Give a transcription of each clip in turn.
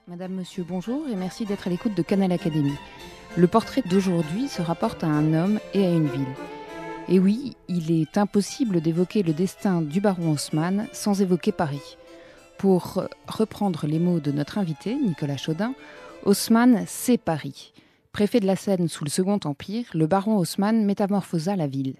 Madame, monsieur, bonjour et merci d'être à l'écoute de Canal Académie. Le portrait d'aujourd'hui se rapporte à un homme et à une ville. Et oui, il est impossible d'évoquer le destin du baron Haussmann sans évoquer Paris. Pour reprendre les mots de notre invité, Nicolas Chaudin, Haussmann, c'est Paris. Préfet de la Seine sous le Second Empire, le baron Haussmann métamorphosa la ville.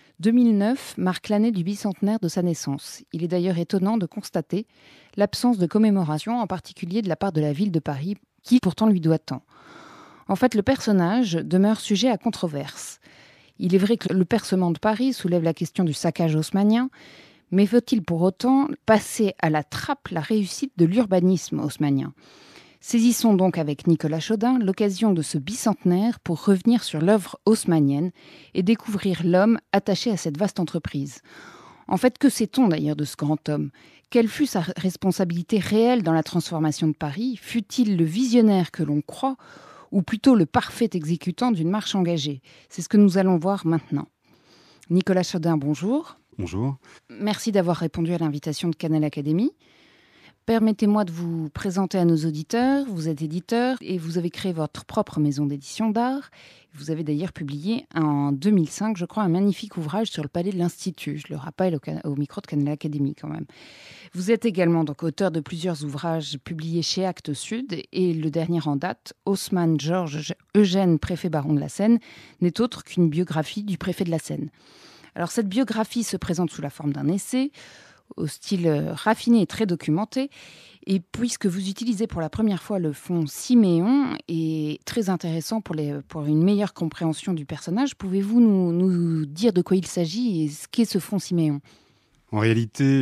2009 marque l'année du bicentenaire de sa naissance. Il est d'ailleurs étonnant de constater l'absence de commémoration, en particulier de la part de la ville de Paris, qui pourtant lui doit tant. En fait, le personnage demeure sujet à controverse. Il est vrai que le percement de Paris soulève la question du saccage haussmannien, mais faut-il pour autant passer à la trappe la réussite de l'urbanisme haussmannien ? Saisissons donc avec Nicolas Chaudin l'occasion de ce bicentenaire pour revenir sur l'œuvre haussmannienne et découvrir l'homme attaché à cette vaste entreprise. En fait, que sait-on d'ailleurs de ce grand homme ? Quelle fut sa responsabilité réelle dans la transformation de Paris ? Fut-il le visionnaire que l'on croit ou plutôt le parfait exécutant d'une marche engagée ? C'est ce que nous allons voir maintenant. Nicolas Chaudin, bonjour. Bonjour. Merci d'avoir répondu à l'invitation de Canal Académie. Permettez-moi de vous présenter à nos auditeurs. Vous êtes éditeur et vous avez créé votre propre maison d'édition d'art. Vous avez d'ailleurs publié en 2005, je crois, un magnifique ouvrage sur le palais de l'Institut. Je le rappelle au micro de Canal Académie quand même. Vous êtes également donc auteur de plusieurs ouvrages publiés chez Actes Sud et le dernier en date, Haussmann Georges Eugène, préfet baron de la Seine, n'est autre qu'une biographie du préfet de la Seine. Alors cette biographie se présente sous la forme d'un essai, au style raffiné et très documenté. Et puisque vous utilisez pour la première fois le fonds Siméon, et très intéressant pour une meilleure compréhension du personnage, pouvez-vous nous dire de quoi il s'agit et ce qu'est ce fonds Siméon ? En réalité,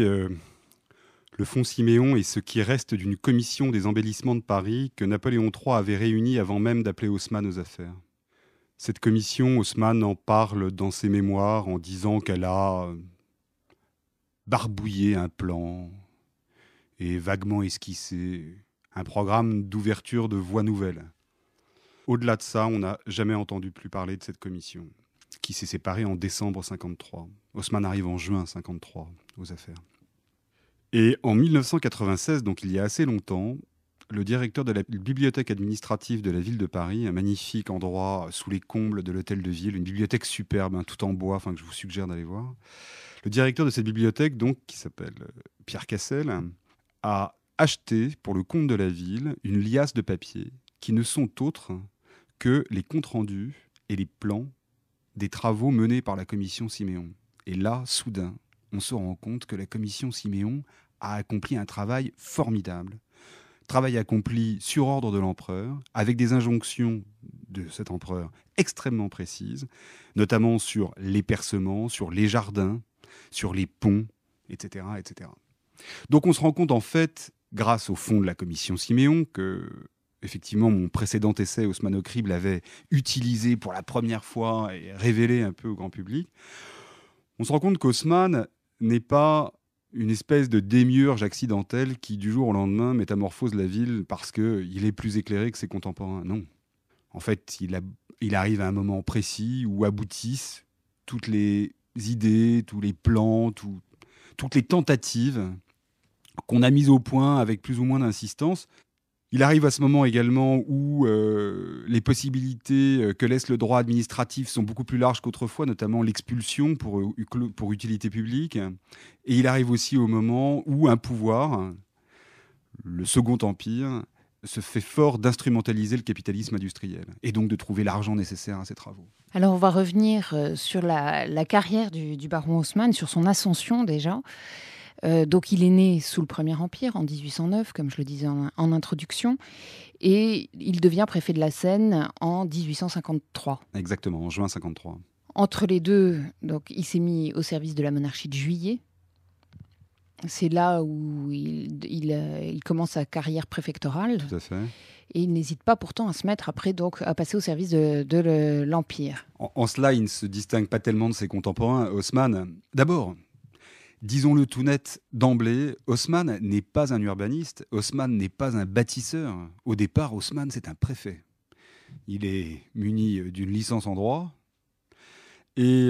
le fonds Siméon est ce qui reste d'une commission des embellissements de Paris que Napoléon III avait réunie avant même d'appeler Haussmann aux affaires. Cette commission, Haussmann en parle dans ses mémoires en disant qu'elle a barbouillé un plan et vaguement esquissé un programme d'ouverture de voies nouvelles. Au-delà de ça, on n'a jamais entendu plus parler de cette commission, qui s'est séparée en décembre 1953. Haussmann arrive en juin 1953 aux affaires. Et en 1996, donc il y a assez longtemps, le directeur de la bibliothèque administrative de la ville de Paris, un magnifique endroit sous les combles de l'hôtel de ville, une bibliothèque superbe, tout en bois, que je vous suggère d'aller voir. Le directeur de cette bibliothèque, donc, qui s'appelle Pierre Cassel, a acheté pour le compte de la ville une liasse de papier qui ne sont autres que les comptes rendus et les plans des travaux menés par la commission Siméon. Et là, soudain, on se rend compte que la commission Siméon a accompli un travail formidable. Travail accompli sur ordre de l'empereur, avec des injonctions de cet empereur extrêmement précises, notamment sur les percements, sur les jardins, sur les ponts, etc., etc. Donc on se rend compte en fait, grâce au fond de la commission Siméon, que effectivement mon précédent essai Haussmann au crible avait utilisé pour la première fois et révélé un peu au grand public, on se rend compte qu'Haussmann n'est pas une espèce de démiurge accidentel qui du jour au lendemain métamorphose la ville parce qu'il est plus éclairé que ses contemporains. Non. En fait, il arrive à un moment précis où aboutissent toutes les idées, tous les plans, toutes les tentatives qu'on a mises au point avec plus ou moins d'insistance. Il arrive à ce moment également où les possibilités que laisse le droit administratif sont beaucoup plus larges qu'autrefois, notamment l'expulsion pour utilité publique. Et il arrive aussi au moment où un pouvoir, le Second Empire, se fait fort d'instrumentaliser le capitalisme industriel et donc de trouver l'argent nécessaire à ses travaux. Alors on va revenir sur la carrière du baron Haussmann, sur son ascension déjà. Donc il est né sous le Premier Empire en 1809, comme je le disais en introduction, et il devient préfet de la Seine en 1853. Exactement, en juin 1953. Entre les deux, donc, il s'est mis au service de la monarchie de Juillet. C'est là où il commence sa carrière préfectorale. Tout à fait. Et il n'hésite pas pourtant à se mettre après donc, à passer au service de l'Empire. En cela, il ne se distingue pas tellement de ses contemporains. Haussmann, d'abord, disons-le tout net d'emblée, Haussmann n'est pas un urbaniste, Haussmann n'est pas un bâtisseur. Au départ, Haussmann, c'est un préfet. Il est muni d'une licence en droit. Et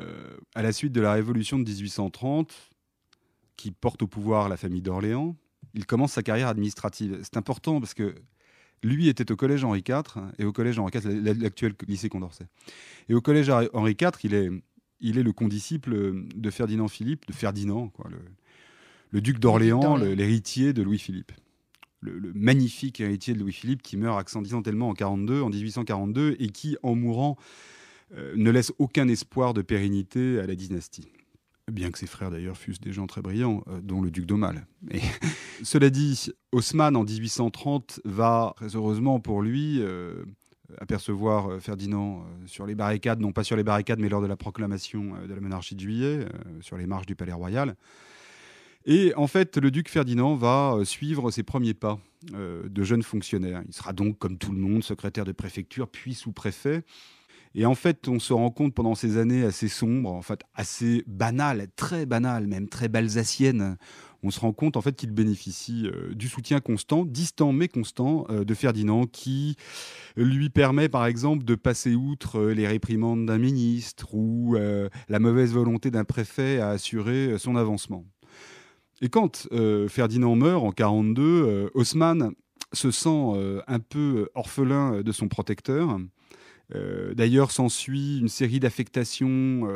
à la suite de la Révolution de 1830, qui porte au pouvoir la famille d'Orléans, il commence sa carrière administrative. C'est important parce que lui était au collège Henri IV, et au collège Henri IV, l'actuel lycée Condorcet. Et au collège Henri IV, il est le condisciple de Ferdinand Philippe, de Ferdinand, quoi, le duc d'Orléans, l'héritier de Louis-Philippe. Le magnifique héritier de Louis-Philippe qui meurt accidentellement en 1842, et qui, en mourant, ne laisse aucun espoir de pérennité à la dynastie. Bien que ses frères, d'ailleurs, fussent des gens très brillants, dont le duc d'Aumale. Mais cela dit, Haussmann, en 1830, va, très heureusement pour lui, apercevoir Ferdinand sur les barricades, non pas sur les barricades, mais lors de la proclamation de la monarchie de Juillet, sur les marches du Palais Royal. Et en fait, le duc Ferdinand va suivre ses premiers pas de jeune fonctionnaire. Il sera donc, comme tout le monde, secrétaire de préfecture, puis sous-préfet. Et en fait, on se rend compte pendant ces années assez sombres, en fait, assez banales, même très balsaciennes, on se rend compte en fait qu'il bénéficie du soutien constant, distant mais constant, de Ferdinand, qui lui permet par exemple de passer outre les réprimandes d'un ministre ou la mauvaise volonté d'un préfet à assurer son avancement. Et quand Ferdinand meurt en 1942, Haussmann se sent un peu orphelin de son protecteur. D'ailleurs, s'ensuit une série d'affectations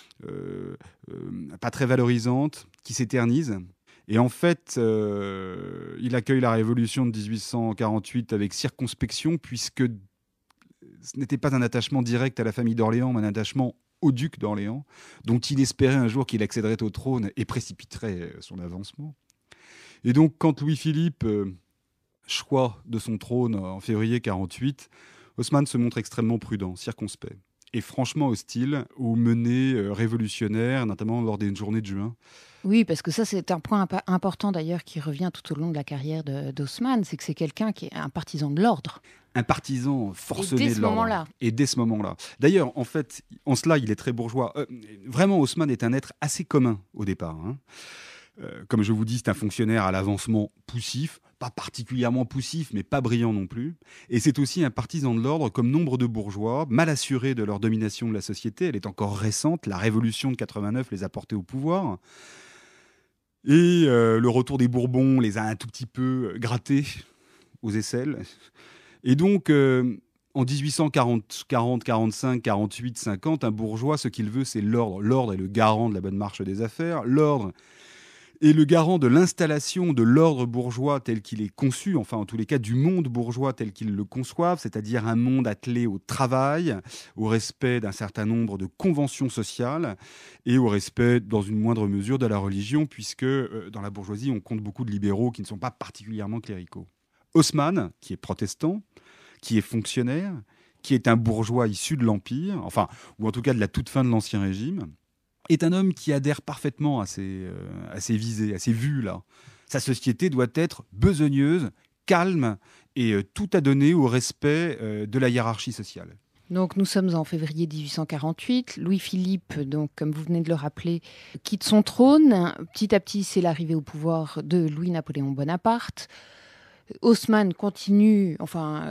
pas très valorisantes qui s'éternisent. Et en fait, il accueille la révolution de 1848 avec circonspection, puisque ce n'était pas un attachement direct à la famille d'Orléans, mais un attachement au duc d'Orléans, dont il espérait un jour qu'il accéderait au trône et précipiterait son avancement. Et donc, quand Louis-Philippe choisit de son trône en février 1948, Haussmann se montre extrêmement prudent, circonspect, et franchement hostile aux menées révolutionnaires, notamment lors des journées de juin. Oui, parce que ça, c'est un point important d'ailleurs qui revient tout au long de la carrière d'Haussmann, c'est que c'est quelqu'un qui est un partisan de l'ordre. Un partisan forcené de l'ordre. Et dès ce moment-là. D'ailleurs, en fait, en cela, il est très bourgeois. Vraiment, Haussmann est un être assez commun au départ. Comme je vous dis, c'est un fonctionnaire à l'avancement poussif, pas particulièrement poussif, mais pas brillant non plus. Et c'est aussi un partisan de l'ordre comme nombre de bourgeois, mal assurés de leur domination de la société. Elle est encore récente, la révolution de 89 les a portés au pouvoir. Et le retour des Bourbons les a un tout petit peu grattés aux aisselles. Et donc, en 1840, 45, 48, 50, un bourgeois, ce qu'il veut, c'est l'ordre. L'ordre est le garant de la bonne marche des affaires. L'ordre est le garant de l'installation de l'ordre bourgeois tel qu'il est conçu, enfin en tous les cas du monde bourgeois tel qu'il le conçoivent, c'est-à-dire un monde attelé au travail, au respect d'un certain nombre de conventions sociales et au respect, dans une moindre mesure, de la religion, puisque dans la bourgeoisie, on compte beaucoup de libéraux qui ne sont pas particulièrement cléricaux. Haussmann, qui est protestant, qui est fonctionnaire, qui est un bourgeois issu de l'Empire, enfin, ou en tout cas de la toute fin de l'Ancien Régime, est un homme qui adhère parfaitement à ces visées, à ces vues-là. Sa société doit être besogneuse, calme et tout à donner au respect de la hiérarchie sociale. Donc nous sommes en février 1848. Louis-Philippe, donc comme vous venez de le rappeler, quitte son trône. Petit à petit, c'est l'arrivée au pouvoir de Louis-Napoléon Bonaparte. Haussmann continue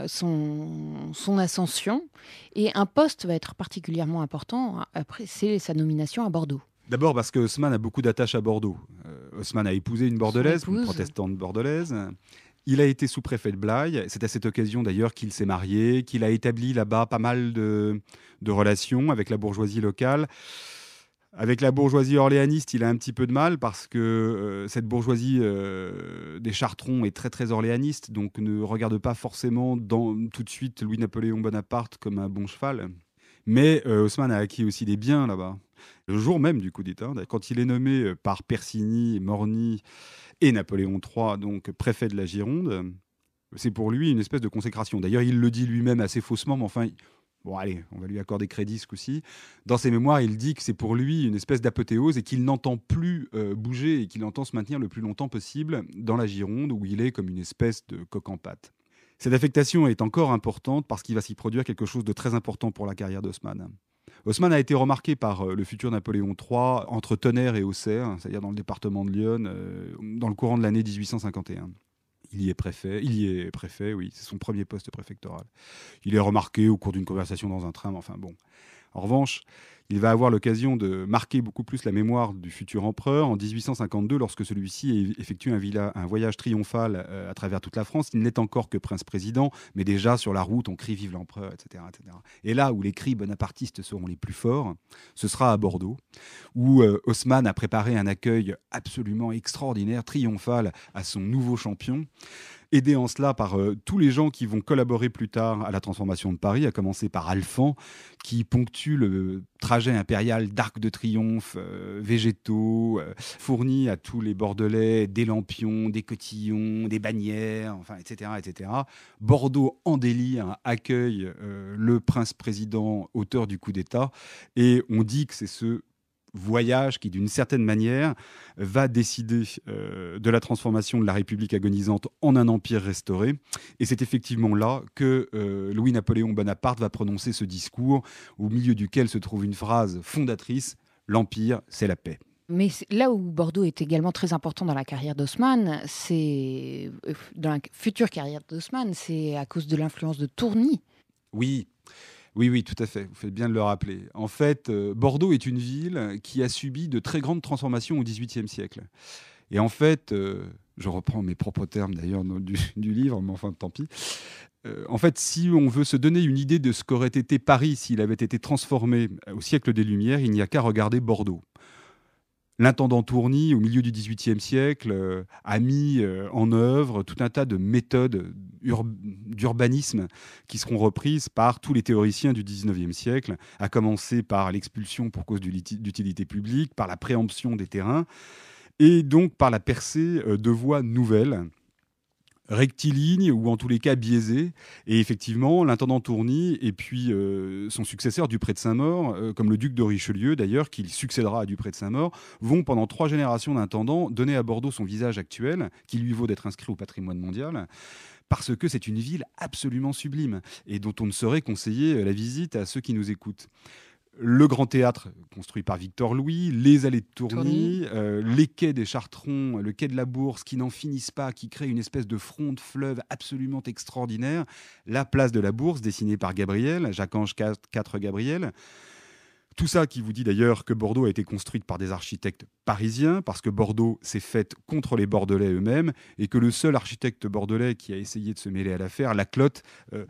son ascension et un poste va être particulièrement important après, c'est sa nomination à Bordeaux. D'abord parce que Haussmann a beaucoup d'attaches à Bordeaux. Haussmann a épousé une bordelaise, une protestante bordelaise. Il a été sous-préfet de Blaye. C'est à cette occasion d'ailleurs qu'il s'est marié, qu'il a établi là-bas pas mal de relations avec la bourgeoisie locale. Avec la bourgeoisie orléaniste, il a un petit peu de mal parce que cette bourgeoisie des Chartrons est très très orléaniste, donc ne regarde pas forcément tout de suite Louis-Napoléon Bonaparte comme un bon cheval. Mais Haussmann a acquis aussi des biens là-bas. Le jour même du coup d'État, quand il est nommé par Persigny, Morny et Napoléon III, donc préfet de la Gironde, c'est pour lui une espèce de consécration. D'ailleurs, il le dit lui-même assez faussement, mais enfin... Bon, allez, on va lui accorder crédit ce coup-ci. Dans ses mémoires, il dit que c'est pour lui une espèce d'apothéose et qu'il n'entend plus bouger et qu'il entend se maintenir le plus longtemps possible dans la Gironde où il est comme une espèce de coq en pâte. Cette affectation est encore importante parce qu'il va s'y produire quelque chose de très important pour la carrière d'Haussmann. Haussmann a été remarqué par le futur Napoléon III entre Tonnerre et Auxerre, c'est-à-dire dans le département de l'Yonne, dans le courant de l'année 1851. Il y est préfet, oui, c'est son premier poste préfectoral. Il est remarqué au cours d'une conversation dans un train, mais enfin bon. En revanche, Il va avoir l'occasion de marquer beaucoup plus la mémoire du futur empereur en 1852, lorsque celui-ci effectue un voyage triomphal à travers toute la France. Il n'est encore que prince-président, mais déjà sur la route, on crie « Vive l'empereur », etc., etc. Et là où les cris bonapartistes seront les plus forts, ce sera à Bordeaux, où Haussmann a préparé un accueil absolument extraordinaire, triomphal, à son nouveau champion, aidé en cela par tous les gens qui vont collaborer plus tard à la transformation de Paris, à commencer par Alphand, qui ponctue le trajet impérial d'arcs de triomphe végétaux, fournis à tous les Bordelais des lampions, des cotillons, des bannières, enfin, etc., etc. Bordeaux, en délire, accueille le prince-président, auteur du coup d'État, et on dit que c'est ce voyage qui, d'une certaine manière, va décider de la transformation de la République agonisante en un empire restauré. Et c'est effectivement là que Louis-Napoléon Bonaparte va prononcer ce discours, au milieu duquel se trouve une phrase fondatrice: « L'empire, c'est la paix ». Mais là où Bordeaux est également très important dans la carrière d'Haussmann, dans la future carrière d'Haussmann, c'est à cause de l'influence de Tourny. Oui. Oui, tout à fait. Vous faites bien de le rappeler. En fait, Bordeaux est une ville qui a subi de très grandes transformations au XVIIIe siècle. Et en fait, je reprends mes propres termes d'ailleurs du livre, mais enfin tant pis. En fait, si on veut se donner une idée de ce qu'aurait été Paris s'il avait été transformé au siècle des Lumières, il n'y a qu'à regarder Bordeaux. L'intendant Tourny, au milieu du XVIIIe siècle, a mis en œuvre tout un tas de méthodes d'urbanisme qui seront reprises par tous les théoriciens du XIXe siècle, à commencer par l'expulsion pour cause d'utilité publique, par la préemption des terrains, et donc par la percée de voies nouvelles, rectiligne ou en tous les cas biaisé. Et effectivement, l'intendant Tourny et puis son successeur Dupré de Saint-Maur, comme le duc de Richelieu d'ailleurs, qui succédera à Dupré de Saint-Maur, vont pendant 3 générations d'intendants donner à Bordeaux son visage actuel, qui lui vaut d'être inscrit au patrimoine mondial, parce que c'est une ville absolument sublime et dont on ne saurait conseiller la visite à ceux qui nous écoutent. Le Grand Théâtre, construit par Victor Louis, les allées de Tourny, les quais des Chartrons, le quai de la Bourse, qui n'en finissent pas, qui créent une espèce de front de fleuve absolument extraordinaire, la place de la Bourse, dessinée par Gabriel, Jacques-Ange IV Gabriel. Tout ça qui vous dit d'ailleurs que Bordeaux a été construite par des architectes parisiens, parce que Bordeaux s'est faite contre les Bordelais eux-mêmes, et que le seul architecte bordelais qui a essayé de se mêler à l'affaire, Laclotte,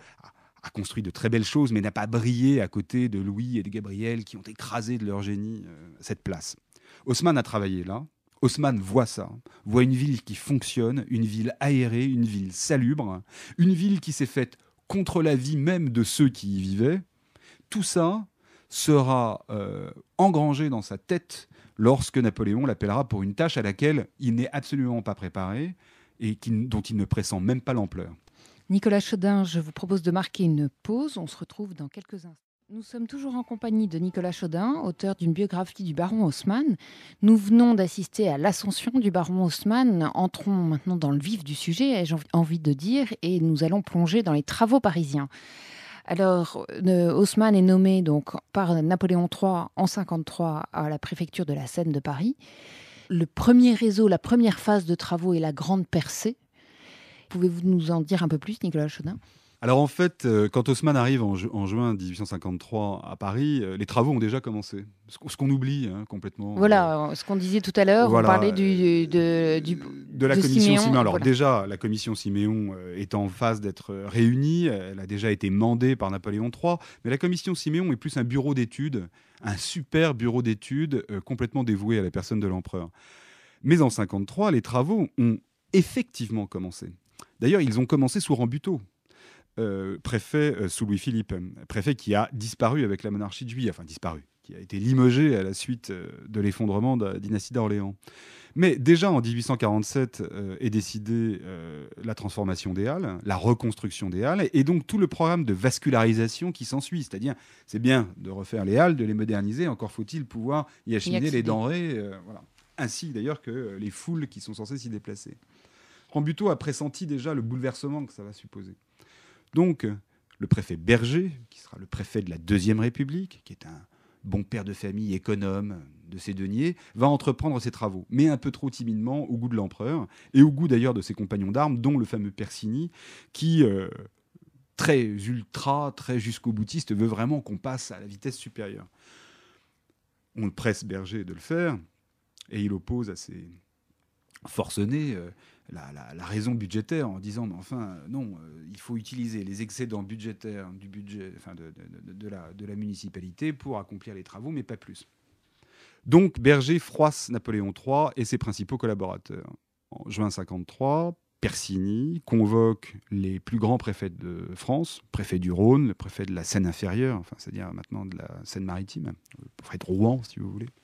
a construit de très belles choses, mais n'a pas brillé à côté de Louis et de Gabriel qui ont écrasé de leur génie cette place. Haussmann a travaillé là. Haussmann voit ça, voit une ville qui fonctionne, une ville aérée, une ville salubre, une ville qui s'est faite contre la vie même de ceux qui y vivaient. Tout ça sera engrangé dans sa tête lorsque Napoléon l'appellera pour une tâche à laquelle il n'est absolument pas préparé et dont il ne pressent même pas l'ampleur. Nicolas Chaudin, je vous propose de marquer une pause. On se retrouve dans quelques instants. Nous sommes toujours en compagnie de Nicolas Chaudin, auteur d'une biographie du baron Haussmann. Nous venons d'assister à l'ascension du baron Haussmann. Entrons maintenant dans le vif du sujet, j'ai envie de dire, et nous allons plonger dans les travaux parisiens. Alors, Haussmann est nommé donc par Napoléon III en 1953 à la préfecture de la Seine de Paris. Le premier réseau, la première phase de travaux est la Grande Percée. Pouvez-vous nous en dire un peu plus, Nicolas Chaudin ? Alors en fait, quand Haussmann arrive en juin 1853 à Paris, les travaux ont déjà commencé. Ce qu'on oublie complètement. Voilà, ce qu'on disait tout à l'heure, voilà, on parlait de la commission Siméon. Alors voilà. déjà, la commission Siméon est en phase d'être réunie. Elle a déjà été mandée par Napoléon III. Mais la commission Siméon est plus un bureau d'études, un super bureau d'études complètement dévoué à la personne de l'empereur. Mais en 1953, les travaux ont effectivement commencé. D'ailleurs, ils ont commencé sous Rambuteau, préfet sous Louis-Philippe, préfet qui a disparu avec la monarchie de Juillet, enfin disparu, qui a été limogé à la suite de l'effondrement de la dynastie d'Orléans. Mais déjà en 1847 est décidée la transformation des Halles, la reconstruction des Halles, et donc tout le programme de vascularisation qui s'ensuit. C'est-à-dire, c'est bien de refaire les Halles, de les moderniser, encore faut-il pouvoir y acheminer les denrées, voilà. Ainsi d'ailleurs que les foules qui sont censées s'y déplacer. Rambuteau a pressenti déjà le bouleversement que ça va supposer. Donc, le préfet Berger, qui sera le préfet de la Deuxième République, qui est un bon père de famille, économe de ses deniers, va entreprendre ses travaux, mais un peu trop timidement au goût de l'empereur, et au goût d'ailleurs de ses compagnons d'armes, dont le fameux Persigny, qui, très jusqu'au boutiste, veut vraiment qu'on passe à la vitesse supérieure. On presse Berger de le faire, et il oppose assez forcené la raison budgétaire en disant mais enfin non, il faut utiliser les excédents budgétaires du budget, enfin de la municipalité pour accomplir les travaux, mais pas plus. Donc Berger froisse Napoléon III et ses principaux collaborateurs. En juin 1953, Persigny convoque les plus grands préfets de France, le préfet du Rhône, le préfet de la Seine-Inférieure, enfin, c'est-à-dire maintenant de la Seine-Maritime, le préfet de Rouen, si vous voulez.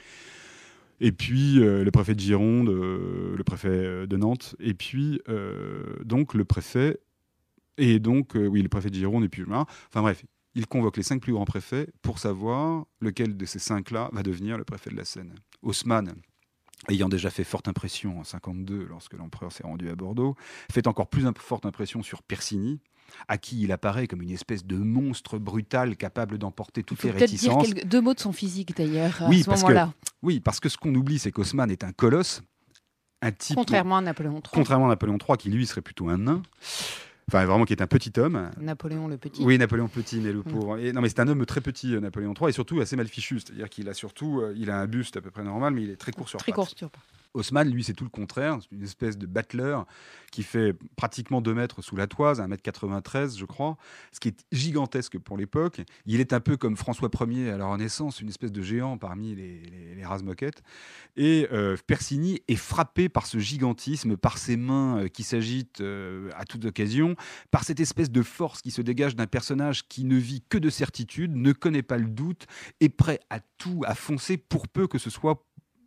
Et puis le préfet de Gironde, le préfet de Nantes, et puis donc le préfet, et donc le préfet de Gironde, et puis enfin bref, il convoque les 5 plus grands préfets pour savoir lequel de ces 5-là va devenir le préfet de la Seine. Haussmann, ayant déjà fait forte impression en 1952 lorsque l'empereur s'est rendu à Bordeaux, fait encore plus forte impression sur Persigny, à qui il apparaît comme une espèce de monstre brutal capable d'emporter toutes les réticences. Peut-être dire 2 mots de son physique d'ailleurs oui, à ce moment-là. Oui, parce que ce qu'on oublie, c'est qu'Haussmann est un colosse, un type... Contrairement à Napoléon III. Contrairement à Napoléon III, qui lui serait plutôt un nain. Enfin, vraiment, qui est un petit homme. Napoléon le Petit. Oui, Napoléon Petit, mais le pauvre. Et, non, mais c'est un homme très petit, Napoléon III, et surtout assez mal fichu. C'est-à-dire qu'il a surtout... il a un buste à peu près normal, mais il est très court sur pattes. Très court sur pattes. Haussmann, lui, c'est tout le contraire. C'est une espèce de battleur qui fait pratiquement 2 mètres sous la toise, 1m93, je crois, ce qui est gigantesque pour l'époque. Il est un peu comme François Ier à la Renaissance, une espèce de géant parmi les rase-moquettes. Et Persigny est frappé par ce gigantisme, par ses mains qui s'agitent à toute occasion, par cette espèce de force qui se dégage d'un personnage qui ne vit que de certitude, ne connaît pas le doute, est prêt à tout, à foncer pour peu que ce soit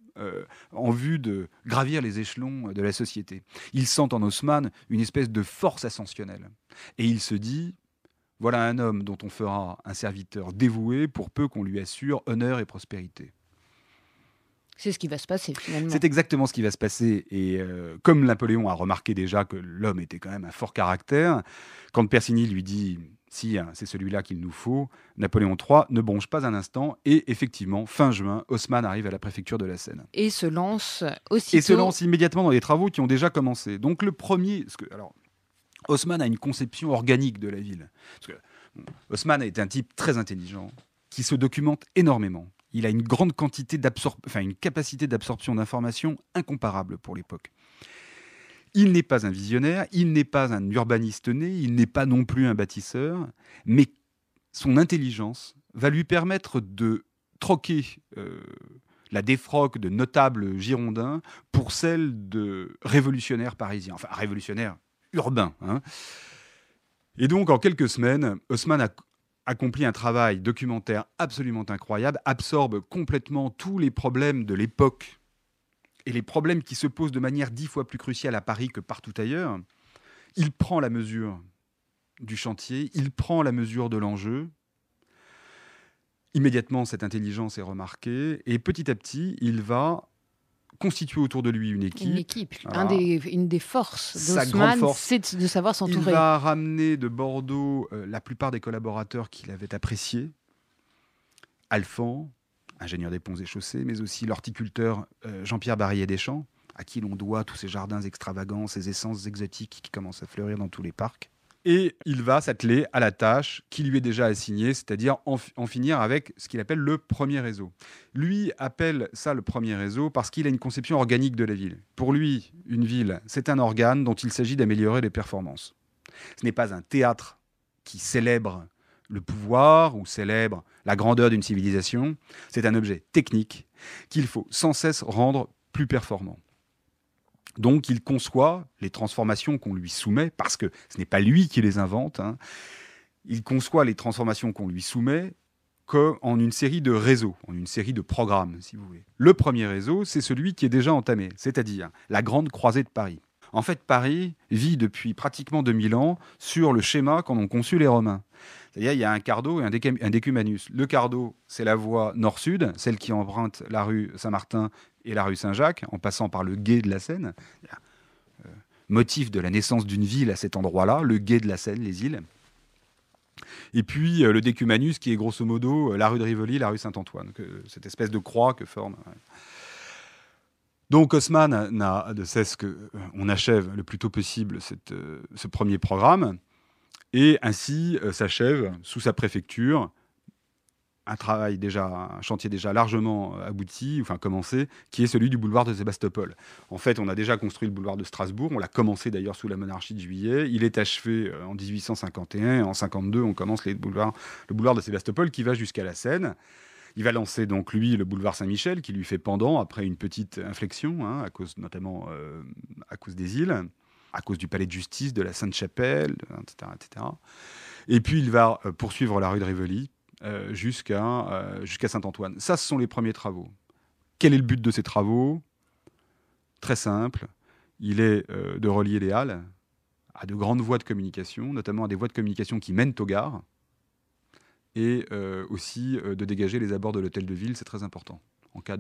en vue de gravir les échelons de la société. Il sent en Haussmann une espèce de force ascensionnelle. Et il se dit, voilà un homme dont on fera un serviteur dévoué pour peu qu'on lui assure honneur et prospérité. C'est ce qui va se passer finalement. C'est exactement ce qui va se passer. Et comme Napoléon a remarqué déjà que l'homme était quand même un fort caractère, quand Persigny lui dit... Si c'est celui-là qu'il nous faut, Napoléon III ne bronche pas un instant et effectivement, fin juin, Haussmann arrive à la préfecture de la Seine. Et se lance aussitôt... Et se lance immédiatement dans les travaux qui ont déjà commencé. Donc le premier... Haussmann a une conception organique de la ville. Haussmann est un type très intelligent qui se documente énormément. Il a une grande quantité une capacité d'absorption d'informations incomparable pour l'époque. Il n'est pas un visionnaire, il n'est pas un urbaniste né, il n'est pas non plus un bâtisseur, mais son intelligence va lui permettre de troquer la défroque de notables girondins pour celle de révolutionnaires parisiens, enfin révolutionnaires urbains. Hein. Et donc, en quelques semaines, Haussmann a accompli un travail documentaire absolument incroyable, absorbe complètement tous les problèmes de l'époque et les problèmes qui se posent de manière 10 fois plus cruciale à Paris que partout ailleurs. Il prend la mesure du chantier, il prend la mesure de l'enjeu. Immédiatement, cette intelligence est remarquée et petit à petit, il va constituer autour de lui une équipe. Une équipe. Voilà. Une des forces d'Haussmann, c'est de savoir s'entourer. Il va ramener de Bordeaux la plupart des collaborateurs qu'il avait appréciés. Alphand, ingénieur des ponts et chaussées, mais aussi l'horticulteur Jean-Pierre Barillet-Deschamps, à qui l'on doit tous ces jardins extravagants, ces essences exotiques qui commencent à fleurir dans tous les parcs. Et il va s'atteler à la tâche qui lui est déjà assignée, c'est-à-dire en finir avec ce qu'il appelle le premier réseau. Lui appelle ça le premier réseau parce qu'il a une conception organique de la ville. Pour lui, une ville, c'est un organe dont il s'agit d'améliorer les performances. Ce n'est pas un théâtre qui célèbre le pouvoir ou célèbre la grandeur d'une civilisation. C'est un objet technique qu'il faut sans cesse rendre plus performant. Donc, il conçoit les transformations qu'on lui soumet, parce que ce n'est pas lui qui les invente. Hein. Il conçoit les transformations qu'on lui soumet en une série de réseaux, en une série de programmes, si vous voulez. Le premier réseau, c'est celui qui est déjà entamé, c'est-à-dire la Grande Croisée de Paris. En fait, Paris vit depuis pratiquement 2000 ans sur le schéma qu'en ont conçu les Romains. C'est-à-dire il y a un cardo et un décumanus. Le cardo, c'est la voie nord-sud, celle qui emprunte la rue Saint-Martin et la rue Saint-Jacques, en passant par le gué de la Seine. Motif de la naissance d'une ville à cet endroit-là, le gué de la Seine, les îles. Et puis le décumanus, qui est grosso modo la rue de Rivoli, la rue Saint-Antoine, cette espèce de croix que forme... Donc Haussmann n'a de cesse qu'on achève le plus tôt possible ce premier programme, et ainsi s'achève sous sa préfecture un chantier déjà largement abouti, enfin commencé, qui est celui du boulevard de Sébastopol. En fait, on a déjà construit le boulevard de Strasbourg, on l'a commencé d'ailleurs sous la monarchie de Juillet, il est achevé en 1851, et en 52 on commence le boulevard de Sébastopol qui va jusqu'à la Seine. Il va lancer donc lui le boulevard Saint-Michel qui lui fait pendant après une petite inflexion, à cause notamment à cause des îles, à cause du palais de justice, de la Sainte-Chapelle, etc., etc. Et puis il va poursuivre la rue de Rivoli jusqu'à Saint-Antoine. Ça, ce sont les premiers travaux. Quel est le but de ces travaux ? Très simple. Il est de relier les Halles à de grandes voies de communication, notamment à des voies de communication qui mènent aux gares, et aussi de dégager les abords de l'hôtel de ville, c'est très important, en cas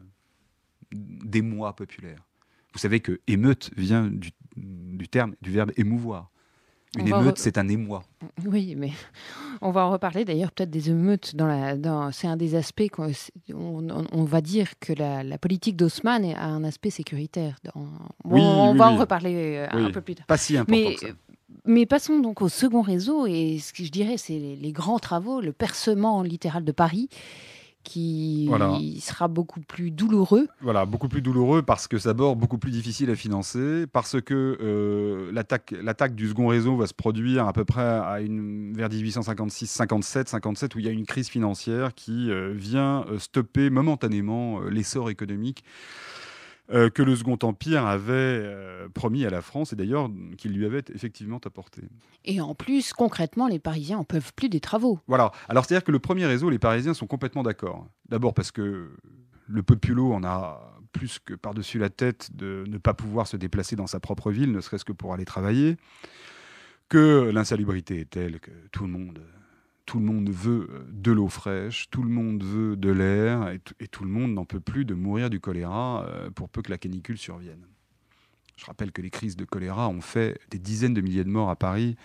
d'émoi populaire. Vous savez que émeute vient du verbe émouvoir. Une émeute, c'est un émoi. Oui, mais on va en reparler d'ailleurs peut-être des émeutes. C'est un des aspects on va dire que la politique d'Haussmann a un aspect sécuritaire. On va en reparler un peu plus tard. Pas si important que ça. Mais passons donc au second réseau, et ce que je dirais, c'est les grands travaux, le percement littéral de Paris, qui sera beaucoup plus douloureux. Voilà, beaucoup plus douloureux parce que c'est d'abord beaucoup plus difficile à financer, parce que l'attaque du second réseau va se produire à peu près vers 1856, 57, où il y a une crise financière qui vient stopper momentanément l'essor économique que le Second Empire avait promis à la France, et d'ailleurs qu'il lui avait effectivement apporté. Et en plus, concrètement, les Parisiens n'en peuvent plus des travaux. Voilà. Alors, c'est-à-dire que le premier réseau, les Parisiens sont complètement d'accord. D'abord parce que le populo en a plus que par-dessus la tête de ne pas pouvoir se déplacer dans sa propre ville, ne serait-ce que pour aller travailler, que l'insalubrité est telle que tout le monde veut de l'eau fraîche, tout le monde veut de l'air, et tout le monde n'en peut plus de mourir du choléra pour peu que la canicule survienne. Je rappelle que les crises de choléra ont fait des dizaines de milliers de morts à Paris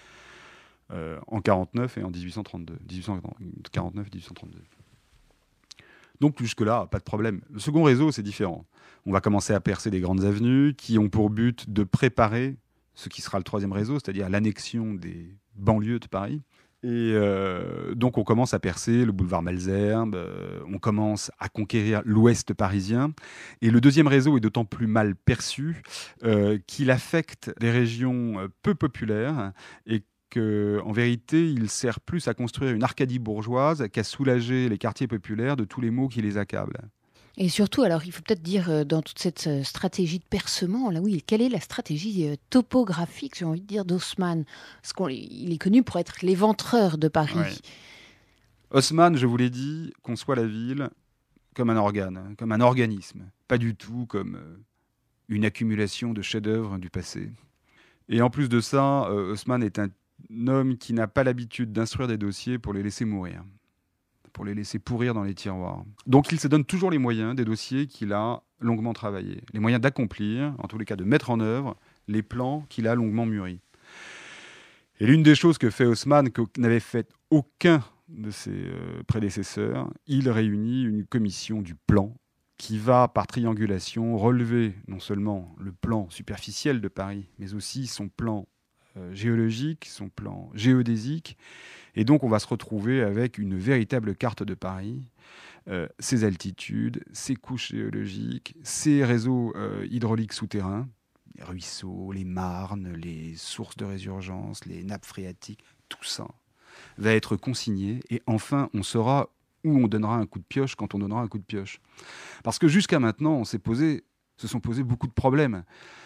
en 1949 et en 1832. 1849 et 1832. Donc jusque-là, pas de problème. Le second réseau, c'est différent. On va commencer à percer des grandes avenues qui ont pour but de préparer ce qui sera le troisième réseau, c'est-à-dire l'annexion des banlieues de Paris. Et donc on commence à percer le boulevard Malesherbes, on commence à conquérir l'ouest parisien. Et le deuxième réseau est d'autant plus mal perçu qu'il affecte des régions peu populaires, et qu'en vérité il sert plus à construire une Arcadie bourgeoise qu'à soulager les quartiers populaires de tous les maux qui les accablent. Et surtout, alors il faut peut-être dire, dans toute cette stratégie de percement, là oui, quelle est la stratégie topographique, j'ai envie de dire, d'Haussmann ? Parce qu'il est connu pour être l'éventreur de Paris. Ouais. Haussmann, je vous l'ai dit, conçoit la ville comme un organe, comme un organisme, pas du tout comme une accumulation de chefs-d'œuvre du passé. Et en plus de ça, Haussmann est un homme qui n'a pas l'habitude d'instruire des dossiers pour les laisser mourir, pour les laisser pourrir dans les tiroirs. Donc il se donne toujours les moyens des dossiers qu'il a longuement travaillés, les moyens d'accomplir, en tous les cas de mettre en œuvre, les plans qu'il a longuement mûris. Et l'une des choses que fait Haussmann, que n'avait fait aucun de ses prédécesseurs, il réunit une commission du plan qui va, par triangulation, relever non seulement le plan superficiel de Paris, mais aussi son plan géologique, son plan géodésique. Et donc, on va se retrouver avec une véritable carte de Paris, ses altitudes, ses couches géologiques, ses réseaux hydrauliques souterrains, les ruisseaux, les marnes, les sources de résurgence, les nappes phréatiques, tout ça va être consigné. Et enfin, on saura où on donnera un coup de pioche quand on donnera un coup de pioche. Parce que jusqu'à maintenant, se sont posés beaucoup de problèmes.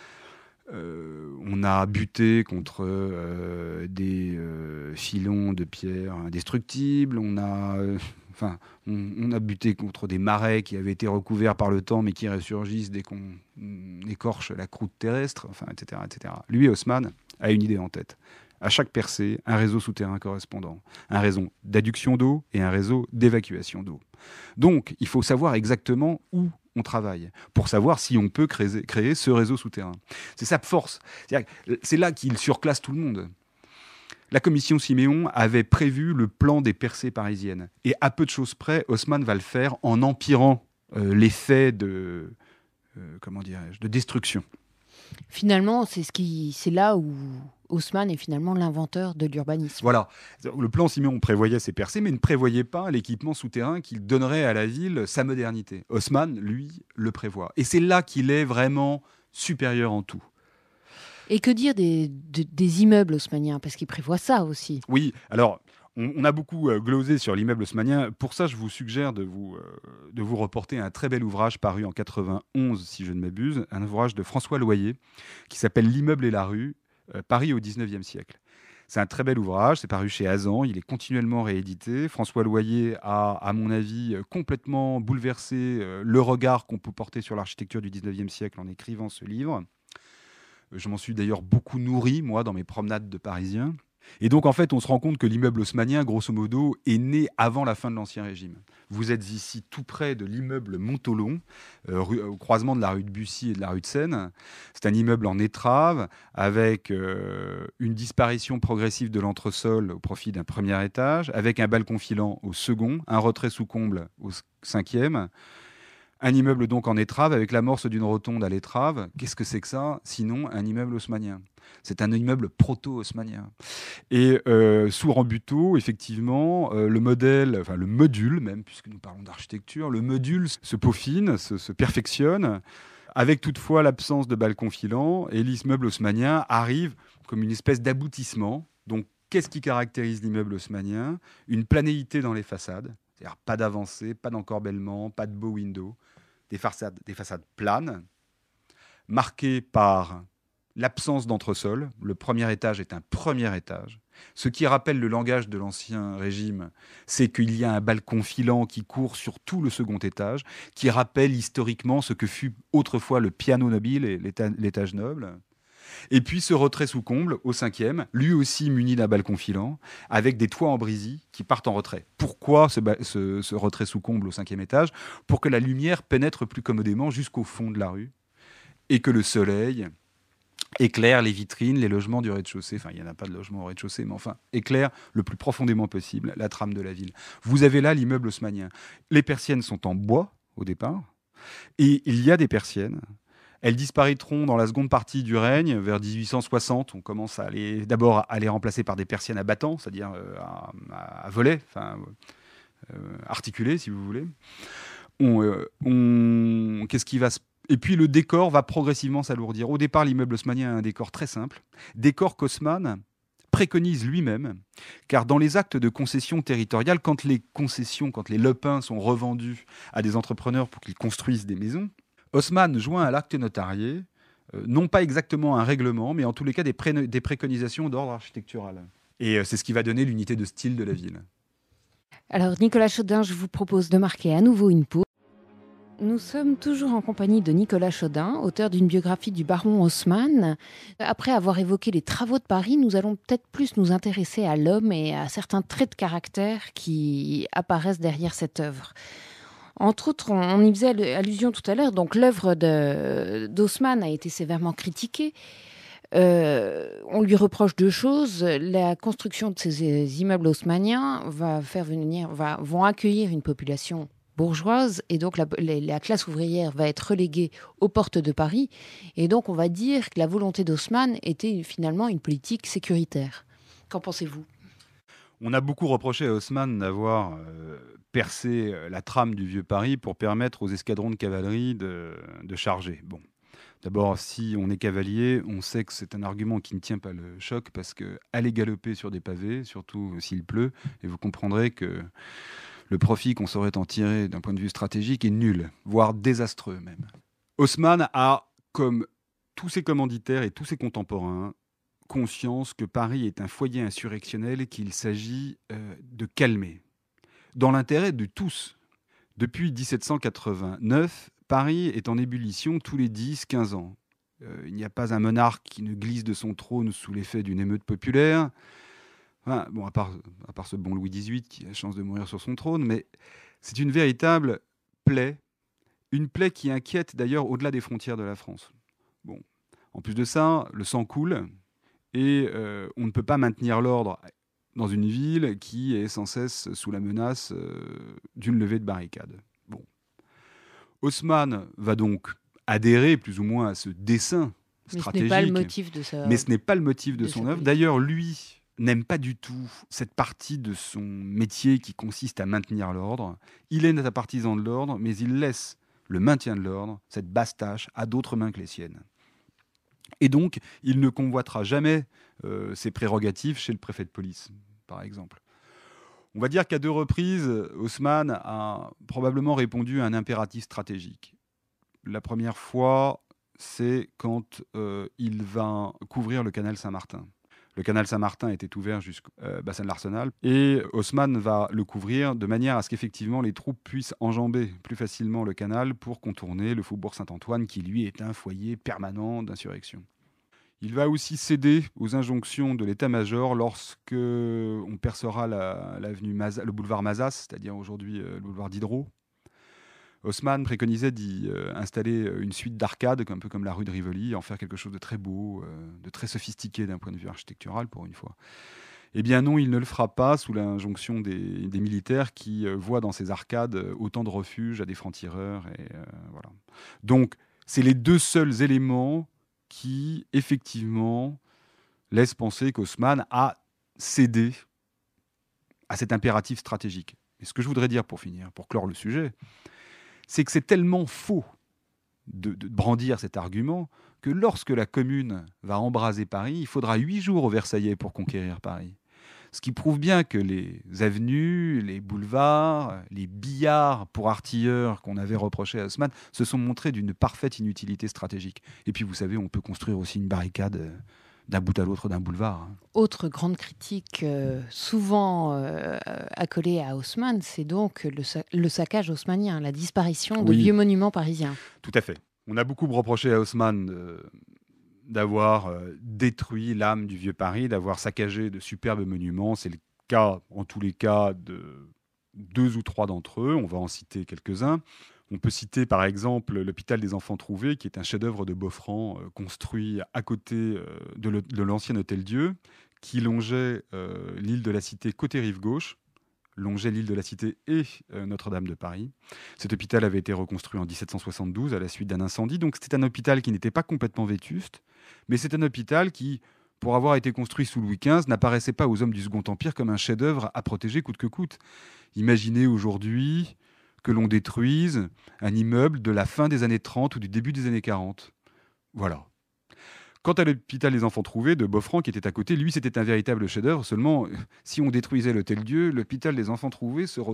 On a buté contre des filons de pierre indestructibles, on a buté contre des marais qui avaient été recouverts par le temps mais qui ressurgissent dès qu'on écorche la croûte terrestre, etc., etc. Lui, Haussmann, a une idée en tête. À chaque percée, un réseau souterrain correspondant, un réseau d'adduction d'eau et un réseau d'évacuation d'eau. Donc, il faut savoir exactement où on travaille pour savoir si on peut créer ce réseau souterrain. C'est sa force. C'est là qu'il surclasse tout le monde. La commission Siméon avait prévu le plan des percées parisiennes. Et à peu de choses près, Haussmann va le faire en empirant l'effet de destruction. Finalement, c'est là où Haussmann est finalement l'inventeur de l'urbanisme. Voilà. Le plan Siméon prévoyait ces percées, mais ne prévoyait pas l'équipement souterrain qui donnerait à la ville sa modernité. Haussmann, lui, le prévoit. Et c'est là qu'il est vraiment supérieur en tout. Et que dire des immeubles haussmanniens? Parce qu'il prévoit ça aussi. Oui, alors... On a beaucoup glosé sur l'immeuble haussmannien. Pour ça, je vous suggère de vous reporter à un très bel ouvrage paru en 91, si je ne m'abuse, un ouvrage de François Loyer qui s'appelle L'immeuble et la rue, Paris au XIXe siècle. C'est un très bel ouvrage, c'est paru chez Azan, il est continuellement réédité. François Loyer a, à mon avis, complètement bouleversé le regard qu'on peut porter sur l'architecture du XIXe siècle en écrivant ce livre. Je m'en suis d'ailleurs beaucoup nourri, moi, dans mes promenades de Parisiens. Et donc, en fait, on se rend compte que l'immeuble haussmannien, grosso modo, est né avant la fin de l'Ancien Régime. Vous êtes ici tout près de l'immeuble Montolon, au croisement de la rue de Bussy et de la rue de Seine. C'est un immeuble en étrave, avec une disparition progressive de l'entresol au profit d'un premier étage, avec un balcon filant au second, un retrait sous comble au cinquième. Un immeuble donc en étrave, avec l'amorce d'une rotonde à l'étrave. Qu'est-ce que c'est que ça, sinon un immeuble haussmannien? C'est un immeuble proto-haussmannien. Et sous Rambuteau, effectivement, le module même, puisque nous parlons d'architecture, le module se peaufine, se perfectionne, avec toutefois l'absence de balcon filant, et l'immeuble haussmannien arrive comme une espèce d'aboutissement. Donc, qu'est-ce qui caractérise l'immeuble haussmannien? Une planéité dans les façades, c'est-à-dire pas d'avancée, pas d'encorbellement, pas de beau window, des façades planes, marquées par l'absence d'entresol. Le premier étage est un premier étage. Ce qui rappelle le langage de l'Ancien Régime, c'est qu'il y a un balcon filant qui court sur tout le second étage, qui rappelle historiquement ce que fut autrefois le piano nobile et l'étage noble. Et puis ce retrait sous comble au cinquième, lui aussi muni d'un balcon filant, avec des toits en brésis qui partent en retrait. Pourquoi ce retrait sous comble au cinquième étage? Pour que la lumière pénètre plus commodément jusqu'au fond de la rue et que le soleil éclaire les vitrines, les logements du rez-de-chaussée. Enfin, il n'y en a pas de logement au rez-de-chaussée, mais enfin, éclaire le plus profondément possible la trame de la ville. Vous avez là l'immeuble haussmannien. Les persiennes sont en bois, au départ, et il y a des persiennes. Elles disparaîtront dans la seconde partie du règne, vers 1860. On commence d'abord à les remplacer par des persiennes à battants, c'est-à-dire à volets, enfin, articulées, si vous voulez. Qu'est-ce qui va se... Et puis le décor va progressivement s'alourdir. Au départ, l'immeuble haussmannien a un décor très simple, décor qu'Haussmann préconise lui-même, car dans les actes de concession territoriale, quand les lopins sont revendus à des entrepreneurs pour qu'ils construisent des maisons, Haussmann joint à l'acte notarié, non pas exactement un règlement, mais en tous les cas des préconisations d'ordre architectural. Et c'est ce qui va donner l'unité de style de la ville. Alors Nicolas Chaudin, je vous propose de marquer à nouveau une pause. Nous sommes toujours en compagnie de Nicolas Chaudin, auteur d'une biographie du baron Haussmann. Après avoir évoqué les travaux de Paris, nous allons peut-être plus nous intéresser à l'homme et à certains traits de caractère qui apparaissent derrière cette œuvre. Entre autres, on y faisait allusion tout à l'heure, donc l'œuvre d'Haussmann a été sévèrement critiquée. On lui reproche deux choses. La construction de ces immeubles haussmanniens vont accueillir une population bourgeoise, et donc la classe ouvrière va être reléguée aux portes de Paris. Et donc, on va dire que la volonté d'Haussmann était finalement une politique sécuritaire. Qu'en pensez-vous ? On a beaucoup reproché à Haussmann d'avoir percé la trame du vieux Paris pour permettre aux escadrons de cavalerie de charger. Bon. D'abord, si on est cavalier, on sait que c'est un argument qui ne tient pas le choc, parce que aller galoper sur des pavés, surtout s'il pleut, et vous comprendrez que le profit qu'on saurait en tirer d'un point de vue stratégique est nul, voire désastreux même. Haussmann a, comme tous ses commanditaires et tous ses contemporains, conscience que Paris est un foyer insurrectionnel et qu'il s'agit de calmer, dans l'intérêt de tous. Depuis 1789, Paris est en ébullition tous les 10-15 ans. Il n'y a pas un monarque qui ne glisse de son trône sous l'effet d'une émeute populaire. Enfin, bon, à part ce bon Louis XVIII qui a la chance de mourir sur son trône, mais c'est une véritable plaie, une plaie qui inquiète d'ailleurs au-delà des frontières de la France. Bon, en plus de ça, le sang coule et on ne peut pas maintenir l'ordre dans une ville qui est sans cesse sous la menace d'une levée de barricades. Bon. Haussmann va donc adhérer plus ou moins à ce dessein stratégique. Mais ce n'est pas le motif de Mais ce n'est pas le motif de son œuvre. politique. D'ailleurs, lui n'aime pas du tout cette partie de son métier qui consiste à maintenir l'ordre. Il est un partisan de l'ordre, mais il laisse le maintien de l'ordre, cette basse tâche, à d'autres mains que les siennes. Et donc, il ne convoitera jamais ses prérogatives chez le préfet de police, par exemple. On va dire qu'à 2 reprises, Haussmann a probablement répondu à un impératif stratégique. La première fois, c'est quand il va couvrir le canal Saint-Martin. Le canal Saint-Martin était ouvert jusqu'au bassin de l'Arsenal et Haussmann va le couvrir de manière à ce qu'effectivement les troupes puissent enjamber plus facilement le canal pour contourner le faubourg Saint-Antoine qui lui est un foyer permanent d'insurrection. Il va aussi céder aux injonctions de l'état-major lorsque on percera le boulevard Mazas, c'est-à-dire aujourd'hui le boulevard Diderot. Haussmann préconisait d'y installer une suite d'arcades, un peu comme la rue de Rivoli, en faire quelque chose de très beau, de très sophistiqué d'un point de vue architectural, pour une fois. Eh bien non, il ne le fera pas sous l'injonction des militaires qui voient dans ces arcades autant de refuges à des francs-tireurs. Voilà. Donc, c'est les 2 seuls éléments qui, effectivement, laissent penser qu'Haussmann a cédé à cet impératif stratégique. Et ce que je voudrais dire pour finir, pour clore le sujet, c'est que c'est tellement faux de brandir cet argument que lorsque la Commune va embraser Paris, il faudra 8 jours aux Versaillais pour conquérir Paris. Ce qui prouve bien que les avenues, les boulevards, les billards pour artilleurs qu'on avait reprochés à Haussmann se sont montrés d'une parfaite inutilité stratégique. Et puis vous savez, on peut construire aussi une barricade d'un bout à l'autre d'un boulevard. Autre grande critique souvent accolée à Haussmann, c'est donc le saccage haussmannien, la disparition de vieux monuments parisiens. Tout à fait. On a beaucoup reproché à Haussmann d'avoir détruit l'âme du vieux Paris, d'avoir saccagé de superbes monuments. C'est le cas, en tous les cas, de 2 ou 3 d'entre eux. On va en citer quelques-uns. On peut citer par exemple l'hôpital des Enfants Trouvés, qui est un chef-d'œuvre de Beaufranc construit à côté de l'ancien Hôtel-Dieu, qui longeait l'île de la Cité côté rive gauche, longeait l'île de la Cité et Notre-Dame de Paris. Cet hôpital avait été reconstruit en 1772 à la suite d'un incendie, donc c'était un hôpital qui n'était pas complètement vétuste, mais c'est un hôpital qui, pour avoir été construit sous Louis XV, n'apparaissait pas aux hommes du Second Empire comme un chef-d'œuvre à protéger coûte que coûte. Imaginez aujourd'hui que l'on détruise un immeuble de la fin des années 30 ou du début des années 40. Voilà. Quant à l'hôpital des Enfants Trouvés de Beaufranc, qui était à côté, lui, c'était un véritable chef-d'œuvre. Seulement, si on détruisait l'Hôtel-Dieu, l'hôpital des Enfants Trouvés se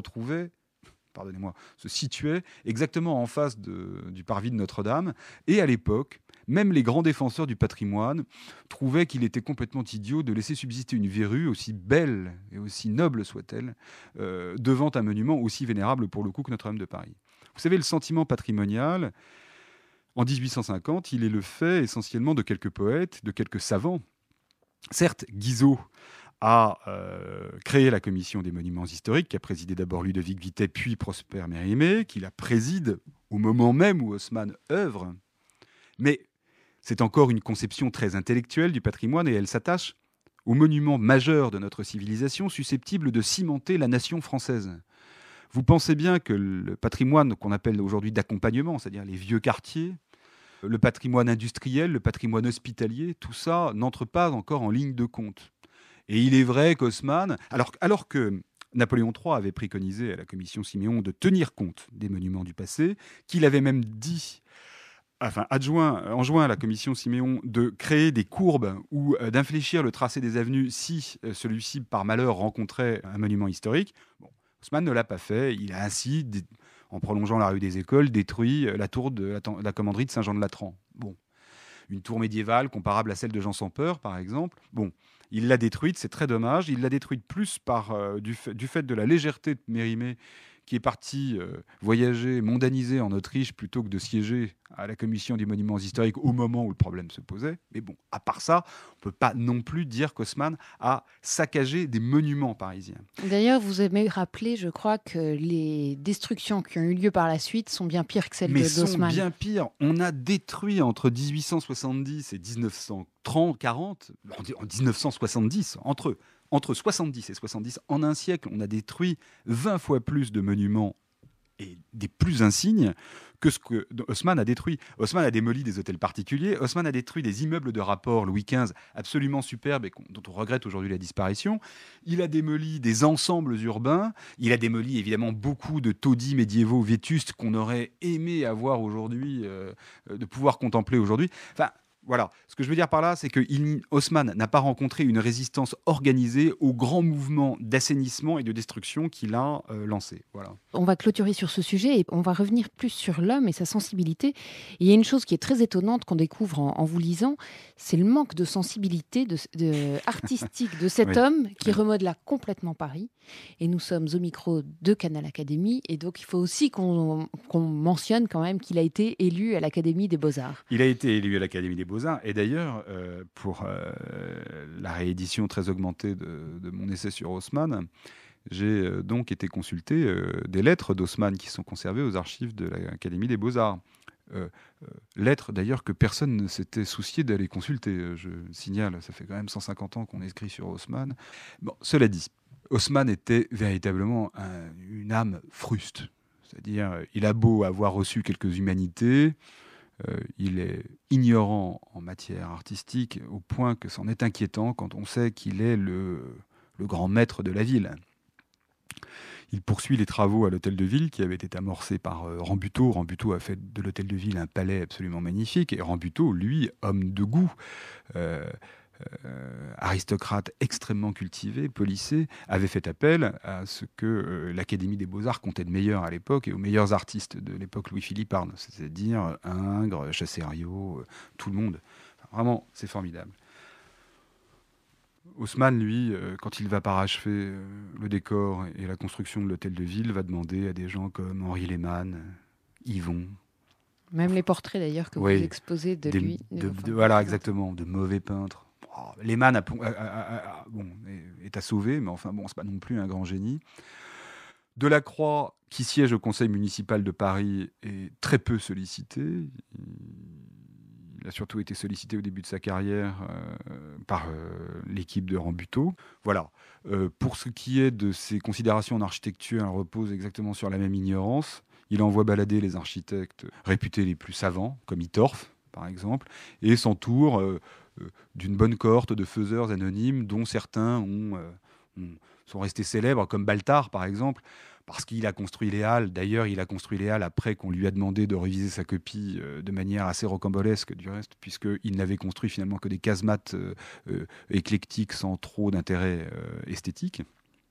situait exactement en face du parvis de Notre-Dame. Et à l'époque, même les grands défenseurs du patrimoine trouvaient qu'il était complètement idiot de laisser subsister une verrue, aussi belle et aussi noble soit-elle, devant un monument aussi vénérable pour le coup que Notre-Dame de Paris. Vous savez, le sentiment patrimonial, en 1850, il est le fait essentiellement de quelques poètes, de quelques savants. Certes, Guizot a créé la commission des monuments historiques, qui a présidé d'abord Ludovic Vitet, puis Prosper Mérimée, qui la préside au moment même où Haussmann œuvre. Mais c'est encore une conception très intellectuelle du patrimoine et elle s'attache aux monuments majeurs de notre civilisation susceptibles de cimenter la nation française. Vous pensez bien que le patrimoine qu'on appelle aujourd'hui d'accompagnement, c'est-à-dire les vieux quartiers, le patrimoine industriel, le patrimoine hospitalier, tout ça n'entre pas encore en ligne de compte. Et il est vrai qu'Haussmann, alors que Napoléon III avait préconisé à la commission Siméon de tenir compte des monuments du passé, qu'il avait même enjoint à la commission Siméon de créer des courbes ou d'infléchir le tracé des avenues si celui-ci, par malheur, rencontrait un monument historique. Bon, Haussmann ne l'a pas fait. Il a ainsi, en prolongeant la rue des Écoles, détruit la tour de la commanderie de Saint-Jean-de-Latran. Bon, une tour médiévale comparable à celle de Jean sans Peur, par exemple. Bon, il l'a détruite, c'est très dommage. Il l'a détruite plus du fait de la légèreté de Mérimée, qui est parti voyager, mondaniser en Autriche plutôt que de siéger à la commission des monuments historiques au moment où le problème se posait. Mais bon, à part ça, on ne peut pas non plus dire qu'Haussmann a saccagé des monuments parisiens. D'ailleurs, vous aimez rappeler, je crois, que les destructions qui ont eu lieu par la suite sont bien pires que celles d'Haussmann. Mais sont bien pires. On a détruit entre 1870 et 1940, en 1970, entre 70 et 70, en un siècle, on a détruit 20 fois plus de monuments et des plus insignes que ce que Haussmann a détruit. Haussmann a démoli des hôtels particuliers, Haussmann a détruit des immeubles de rapport Louis XV absolument superbes et dont on regrette aujourd'hui la disparition. Il a démoli des ensembles urbains, il a démoli évidemment beaucoup de taudis médiévaux vétustes qu'on aurait aimé avoir aujourd'hui, de pouvoir contempler aujourd'hui. Enfin, voilà. Ce que je veux dire par là, c'est que Haussmann n'a pas rencontré une résistance organisée au grand mouvement d'assainissement et de destruction qu'il a lancé. Voilà. On va clôturer sur ce sujet et on va revenir plus sur l'homme et sa sensibilité. Et il y a une chose qui est très étonnante qu'on découvre en vous lisant, c'est le manque de sensibilité artistique de cet homme qui remodela complètement Paris. Et nous sommes au micro de Canal Académie. Et donc, il faut aussi qu'on mentionne quand même qu'il a été élu à l'Académie des Beaux-Arts. Il a été élu à l'Académie des Beaux-Arts. Et d'ailleurs, pour la réédition très augmentée de mon essai sur Haussmann, j'ai donc été consulter des lettres d'Haussmann qui sont conservées aux archives de l'Académie des Beaux-Arts. Lettres d'ailleurs que personne ne s'était soucié d'aller consulter. Je signale, ça fait quand même 150 ans qu'on écrit sur Haussmann. Bon, cela dit, Haussmann était véritablement une âme fruste. C'est-à-dire, il a beau avoir reçu quelques humanités, il est ignorant en matière artistique au point que c'en est inquiétant quand on sait qu'il est le grand maître de la ville. Il poursuit les travaux à l'Hôtel de Ville qui avaient été amorcés par Rambuteau. Rambuteau a fait de l'Hôtel de Ville un palais absolument magnifique. Et Rambuteau, lui, homme de goût, aristocrate extrêmement cultivé, policé, avait fait appel à ce que l'Académie des Beaux-Arts comptait de meilleurs à l'époque et aux meilleurs artistes de l'époque Louis-Philippe-Arne, c'est-à-dire Ingres, Chassériau, tout le monde. Enfin, vraiment, c'est formidable. Haussmann, lui, quand il va parachever le décor et la construction de l'Hôtel de Ville, va demander à des gens comme Henri Lehmann, Yvon. Même les portraits d'ailleurs que vous exposez de lui. Voilà, exactement, de mauvais peintres. Oh, Lehmann est à sauver, mais enfin, bon, c'est pas non plus un grand génie. Delacroix, qui siège au conseil municipal de Paris, est très peu sollicité. Il a surtout été sollicité au début de sa carrière par l'équipe de Rambuteau. Voilà. Pour ce qui est de ses considérations en architecture, elle repose exactement sur la même ignorance. Il envoie balader les architectes réputés les plus savants, comme Hittorf, par exemple, et s'entoure d'une bonne cohorte de faiseurs anonymes, dont certains sont restés célèbres, comme Baltard, par exemple, parce qu'il a construit les Halles. D'ailleurs, il a construit les Halles après qu'on lui a demandé de réviser sa copie de manière assez rocambolesque, du reste, puisqu'il n'avait construit finalement que des casemates éclectiques sans trop d'intérêt esthétique.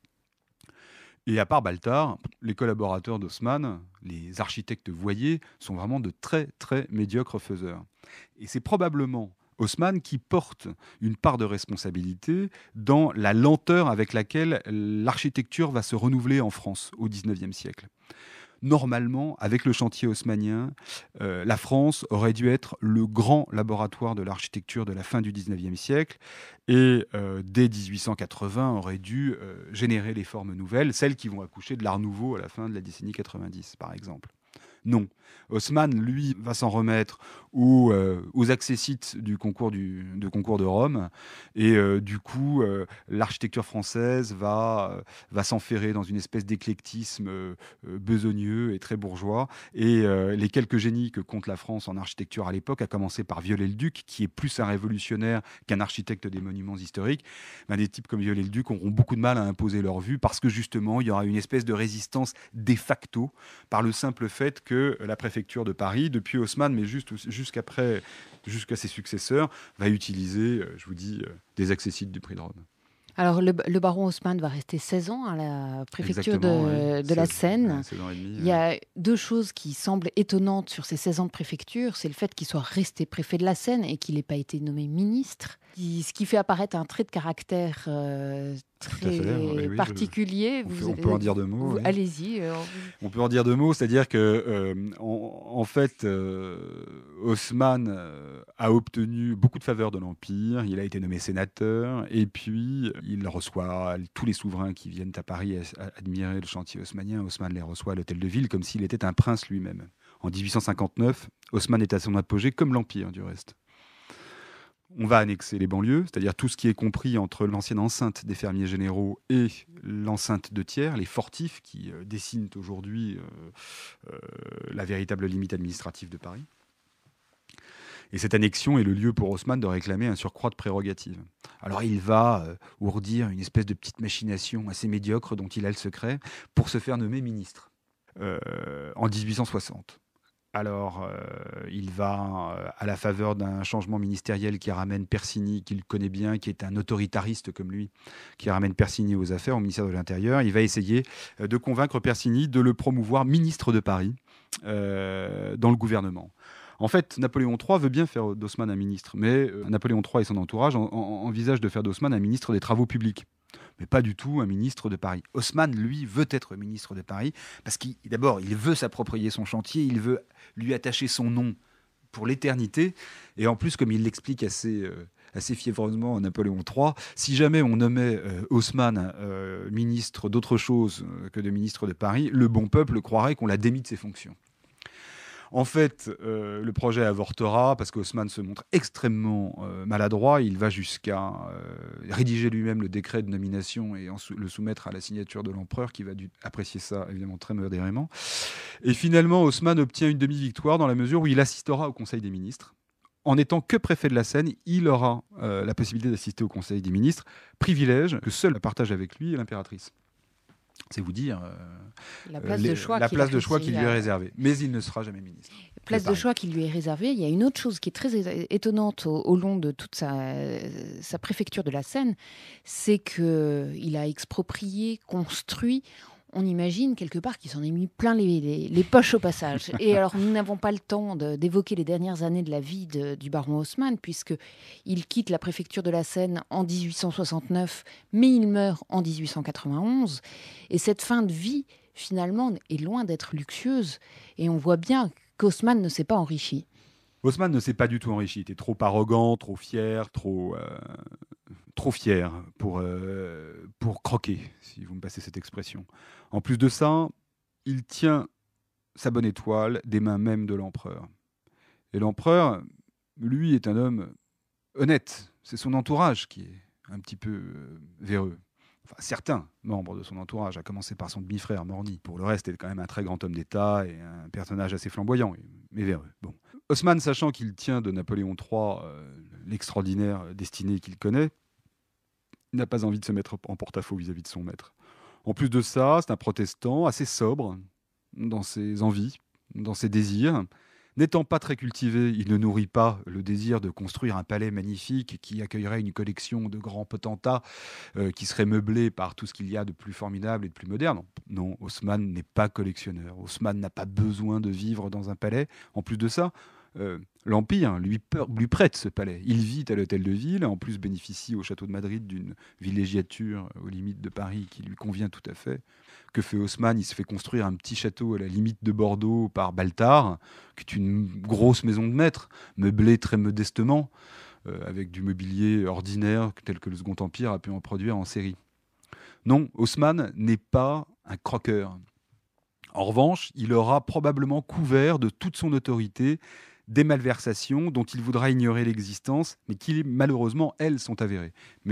Et à part Baltard, les collaborateurs d'Haussmann, les architectes voyés, sont vraiment de très, très médiocres faiseurs. Et c'est probablement Haussmann qui porte une part de responsabilité dans la lenteur avec laquelle l'architecture va se renouveler en France au XIXe siècle. Normalement, avec le chantier haussmannien, la France aurait dû être le grand laboratoire de l'architecture de la fin du XIXe siècle et dès 1880 aurait dû générer les formes nouvelles, celles qui vont accoucher de l'Art nouveau à la fin de la décennie 90, par exemple. Non. Haussmann, lui, va s'en remettre aux accessites du concours de Rome. Et du coup, l'architecture française va s'enferrer dans une espèce d'éclectisme besogneux et très bourgeois. Et les quelques génies que compte la France en architecture à l'époque, à commencer par Viollet-le-Duc, qui est plus un révolutionnaire qu'un architecte des monuments historiques, des types comme Viollet-le-Duc auront beaucoup de mal à imposer leur vue parce que justement, il y aura une espèce de résistance de facto par le simple fait que la préfecture de Paris, depuis Haussmann, mais jusqu'à ses successeurs, va utiliser, je vous dis, des accessites du prix de Rome. Alors, le baron Haussmann va rester 16 ans à la préfecture de la Seine. Il y a deux choses qui semblent étonnantes sur ces 16 ans de préfecture. C'est le fait qu'il soit resté préfet de la Seine et qu'il n'ait pas été nommé ministre. Ce qui fait apparaître un trait de caractère très particulier. On peut en dire deux mots. Oui. Allez-y. On peut en dire deux mots, c'est-à-dire que en fait, Haussmann a obtenu beaucoup de faveurs de l'Empire. Il a été nommé sénateur et puis il reçoit tous les souverains qui viennent à Paris admirer le chantier haussmannien. Haussmann les reçoit à l'Hôtel de Ville comme s'il était un prince lui-même. En 1859, Haussmann est à son apogée comme l'Empire du reste. On va annexer les banlieues, c'est-à-dire tout ce qui est compris entre l'ancienne enceinte des fermiers généraux et l'enceinte de Thiers, les fortifs qui dessinent aujourd'hui la véritable limite administrative de Paris. Et cette annexion est le lieu pour Haussmann de réclamer un surcroît de prérogatives. Alors il va ourdir une espèce de petite machination assez médiocre dont il a le secret pour se faire nommer ministre en 1860. Alors, il va, à la faveur d'un changement ministériel qui ramène Persigny, qu'il connaît bien, qui est un autoritariste comme lui, qui ramène Persigny aux affaires, au ministère de l'Intérieur, il va essayer de convaincre Persigny de le promouvoir ministre de Paris dans le gouvernement. En fait, Napoléon III veut bien faire d'Haussmann un ministre, mais Napoléon III et son entourage envisagent de faire d'Haussmann un ministre des Travaux publics, mais pas du tout un ministre de Paris. Haussmann, lui, veut être ministre de Paris, parce d'abord, il veut s'approprier son chantier, il veut lui attacher son nom pour l'éternité, et en plus, comme il l'explique assez fiévreusement à Napoléon III, si jamais on nommait Haussmann ministre d'autre chose que de ministre de Paris, le bon peuple croirait qu'on l'a démis de ses fonctions. En fait, le projet avortera parce qu'Haussmann se montre extrêmement maladroit. Il va jusqu'à rédiger lui-même le décret de nomination et le soumettre à la signature de l'empereur, qui va apprécier ça évidemment très modérément. Et finalement, Haussmann obtient une demi-victoire dans la mesure où il assistera au Conseil des ministres. En étant que préfet de la Seine, il aura la possibilité d'assister au Conseil des ministres, privilège que seul partage avec lui l'impératrice. C'est vous dire la place de choix qui lui est réservée. Mais il ne sera jamais ministre. Place de choix qui lui est réservée. Il y a une autre chose qui est très étonnante au long de toute sa préfecture de la Seine, c'est qu'il a exproprié, construit. On imagine quelque part qu'il s'en est mis plein les poches au passage. Et alors, nous n'avons pas le temps d'évoquer les dernières années de la vie du baron Haussmann, puisqu'il quitte la préfecture de la Seine en 1869, mais il meurt en 1891. Et cette fin de vie, finalement, est loin d'être luxueuse. Et on voit bien qu'Haussmann ne s'est pas enrichi. Haussmann ne s'est pas du tout enrichi. Il était trop arrogant, trop fier, trop fier pour croquer, si vous me passez cette expression. En plus de ça, il tient sa bonne étoile des mains même de l'empereur. Et l'empereur, lui, est un homme honnête. C'est son entourage qui est un petit peu véreux. Enfin, certains membres de son entourage, à commencer par son demi-frère Morny. Pour le reste, il est quand même un très grand homme d'État et un personnage assez flamboyant, mais véreux. Bon. Haussmann, sachant qu'il tient de Napoléon III l'extraordinaire destinée qu'il connaît, n'a pas envie de se mettre en porte-à-faux vis-à-vis de son maître. En plus de ça, c'est un protestant assez sobre dans ses envies, dans ses désirs. N'étant pas très cultivé, il ne nourrit pas le désir de construire un palais magnifique qui accueillerait une collection de grands potentats qui serait meublé par tout ce qu'il y a de plus formidable et de plus moderne. Non, Haussmann n'est pas collectionneur. Haussmann n'a pas besoin de vivre dans un palais. En plus de ça, l'Empire lui prête ce palais. Il vit à l'hôtel de ville, en plus bénéficie au château de Madrid d'une villégiature aux limites de Paris qui lui convient tout à fait. Que fait Haussmann ? Il se fait construire un petit château à la limite de Bordeaux par Baltard, qui est une grosse maison de maître, meublée très modestement, avec du mobilier ordinaire tel que le Second Empire a pu en produire en série. Non, Haussmann n'est pas un croqueur. En revanche, il aura probablement couvert de toute son autorité des malversations dont il voudra ignorer l'existence, mais qui, malheureusement, elles, sont avérées. Mais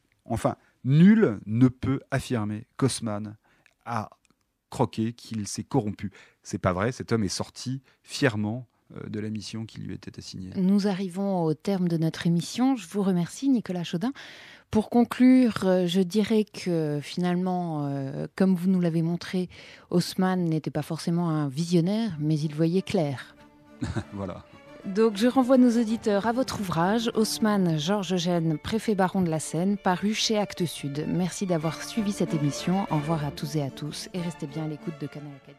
nul ne peut affirmer qu'Haussmann a croqué, qu'il s'est corrompu. C'est pas vrai, cet homme est sorti fièrement de la mission qui lui était assignée. Nous arrivons au terme de notre émission. Je vous remercie, Nicolas Chaudin. Pour conclure, je dirais que finalement, comme vous nous l'avez montré, Haussmann n'était pas forcément un visionnaire, mais il voyait clair. Voilà. Donc je renvoie nos auditeurs à votre ouvrage, Haussmann, Georges Eugène, préfet baron de la Seine, paru chez Actes Sud. Merci d'avoir suivi cette émission. Au revoir à tous et à tous et restez bien à l'écoute de Canal Académie.